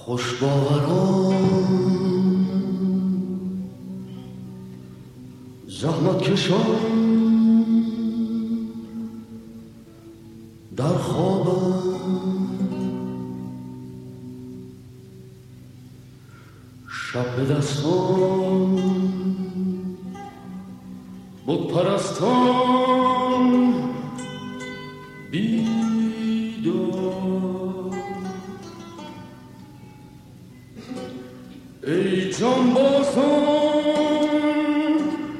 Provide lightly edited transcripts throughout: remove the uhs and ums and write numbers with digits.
خوشباوران زحمت کشان در خوابم، شب به دستان بت پرستان بیدار. ای جانبازان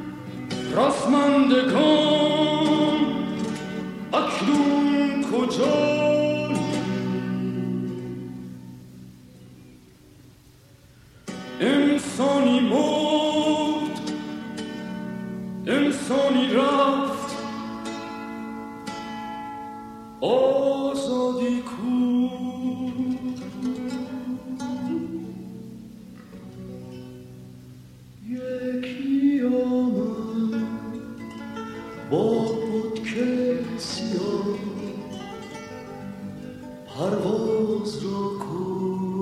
رسمندگان اکنون کجایی؟ انسانی مرد، انسانی رفت، آزادی کو؟ یکی آمد با بتک سیاه پرواز را کو.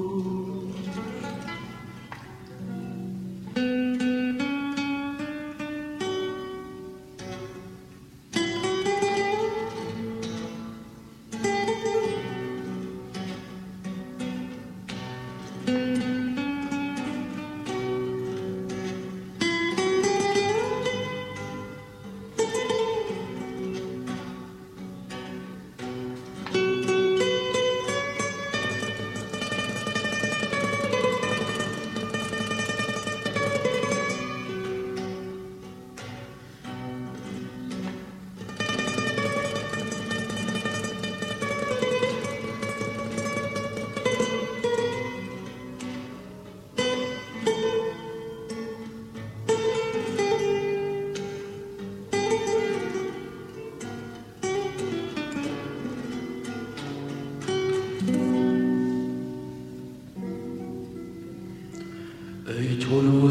ای طلوع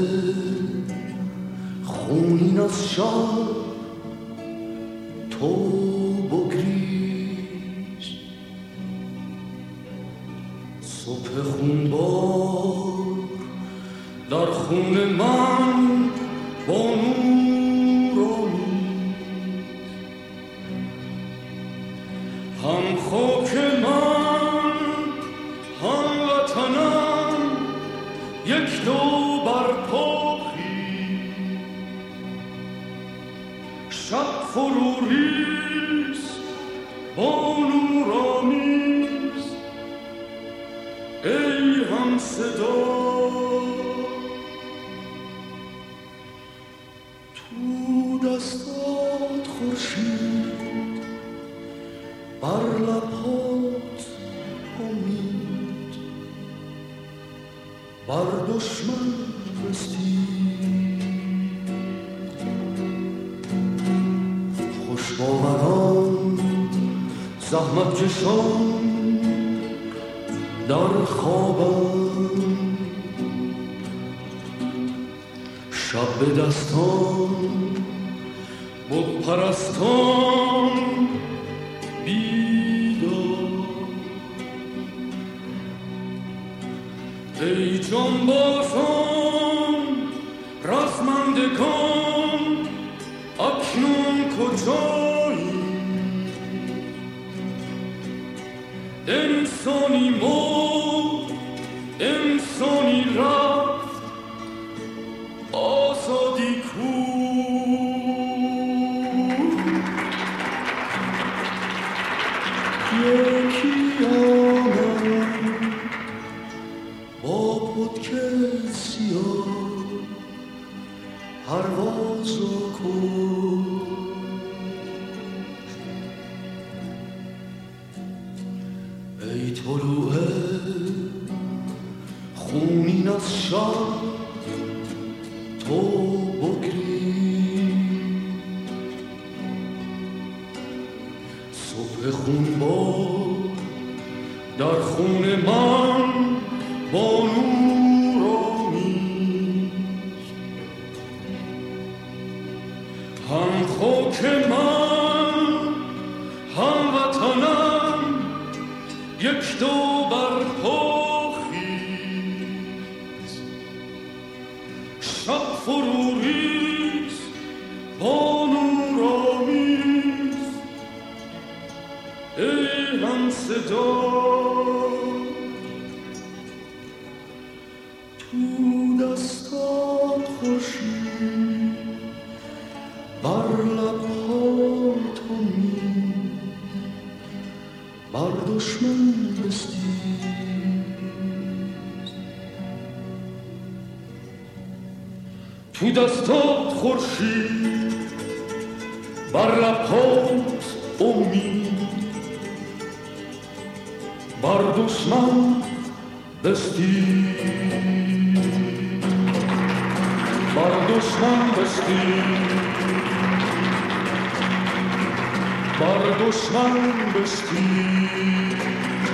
خونین از شب تو بگریز، صبح خونبار در خون من با نور آمیز. هم خاک من هم وطنم یک دو بر پاخی، شب فرو ریز با نور آمیز. ای هم صدا تو دستات خورشید، بر لبات امید، بر دشمن رسید. خوشباوران زحمت کشان در خوابم، شب به دستان بت پرستان بیدار. ای جانبازان رزمندگان اکنون کجایی؟ انسانی مرد، انسانی رفت، آزادی کو؟ یکی آمد با پتک سیاه پرواز را کن. ای طلوع خونین از شب تو بگریز، صبح خونبار در خون من با نور آمیز. هم خاک من هم وطنم یک دو بر پاخی، صدا تو دستات خورشید بر لب‌هات امید بر دشمن بستیز تو دستات خورشید بر لب‌هات امید بر دشمن بستیز بر دشمن بستیز بر دشمن بستیز